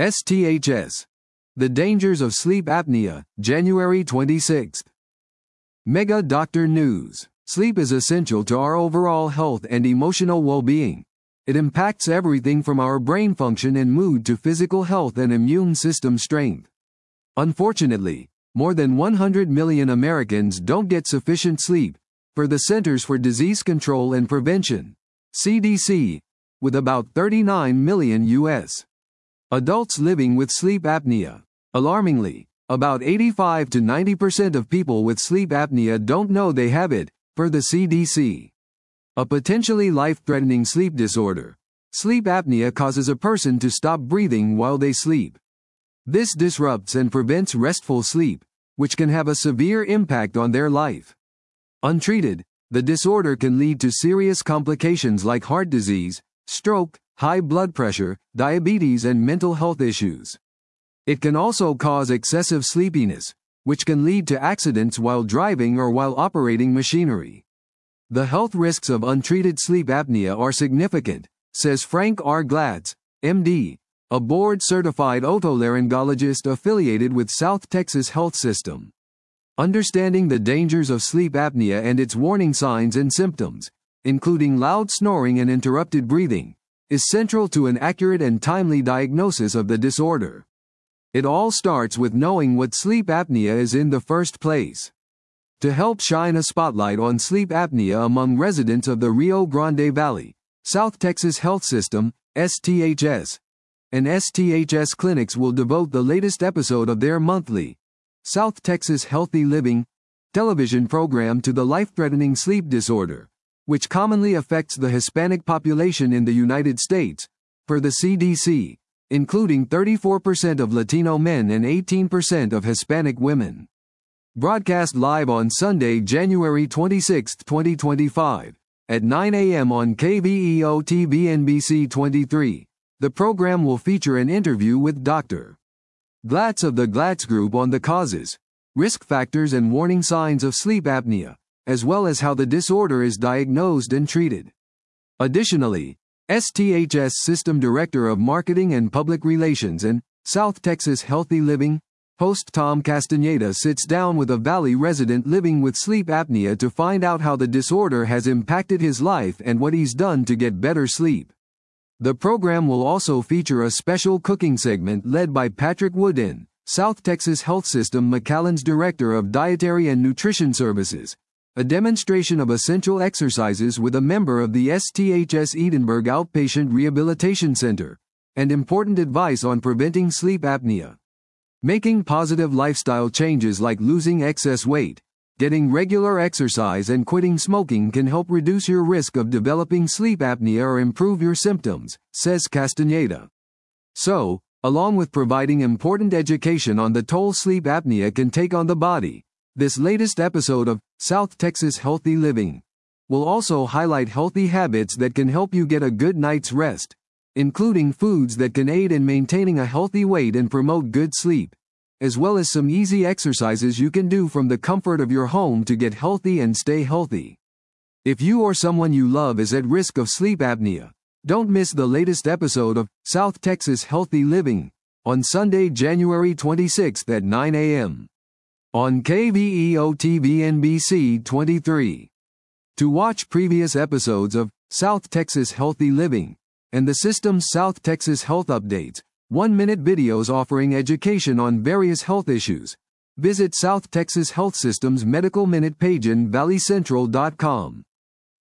STHS. The Dangers of Sleep Apnea, January 26. Mega Doctor News. Sleep is essential to our overall health and emotional well-being. It impacts everything from our brain function and mood to physical health and immune system strength. Unfortunately, more than 100 million Americans don't get sufficient sleep, per the Centers for Disease Control and Prevention, CDC, with about 39 million U.S. adults living with sleep apnea. Alarmingly, about 85 to 90% of people with sleep apnea don't know they have it, per the CDC. A potentially life-threatening sleep disorder. Sleep apnea causes a person to stop breathing while they sleep. This disrupts and prevents restful sleep, which can have a severe impact on their life. Untreated, the disorder can lead to serious complications like heart disease, stroke, high blood pressure, diabetes, and mental health issues. It can also cause excessive sleepiness, which can lead to accidents while driving or while operating machinery. The health risks of untreated sleep apnea are significant, says Frank R. Glatz, MD, a board-certified otolaryngologist affiliated with South Texas Health System. Understanding the dangers of sleep apnea and its warning signs and symptoms, including loud snoring and interrupted breathing, is central to an accurate and timely diagnosis of the disorder. It all starts with knowing what sleep apnea is in the first place. To help shine a spotlight on sleep apnea among residents of the Rio Grande Valley, South Texas Health System, STHS, and STHS clinics will devote the latest episode of their monthly South Texas Healthy Living television program to the life-threatening sleep disorder, which commonly affects the Hispanic population in the United States, per the CDC, including 34% of Latino men and 18% of Hispanic women. Broadcast live on Sunday, January 26, 2025, at 9 a.m. on KVEO-TV NBC 23. The program will feature an interview with Dr. Glatz of the Glatz Group on the causes, risk factors and warning signs of sleep apnea, as well as how the disorder is diagnosed and treated. Additionally, STHS System Director of Marketing and Public Relations and South Texas Healthy Living, host Tom Castaneda sits down with a Valley resident living with sleep apnea to find out how the disorder has impacted his life and what he's done to get better sleep. The program will also feature a special cooking segment led by Patrick Woodin, South Texas Health System McAllen's Director of Dietary and Nutrition Services, a demonstration of essential exercises with a member of the STHS Edinburgh Outpatient Rehabilitation Center, and important advice on preventing sleep apnea. Making positive lifestyle changes like losing excess weight, getting regular exercise and quitting smoking can help reduce your risk of developing sleep apnea or improve your symptoms, says Castaneda. So, along with providing important education on the toll sleep apnea can take on the body, this latest episode of South Texas Healthy Living will also highlight healthy habits that can help you get a good night's rest, including foods that can aid in maintaining a healthy weight and promote good sleep, as well as some easy exercises you can do from the comfort of your home to get healthy and stay healthy. If you or someone you love is at risk of sleep apnea, don't miss the latest episode of South Texas Healthy Living on Sunday, January 26 at 9 a.m. on KVEO-TV NBC 23. To watch previous episodes of South Texas Healthy Living and the system's South Texas Health Updates, 1-minute videos offering education on various health issues, visit South Texas Health System's Medical Minute page in valleycentral.com.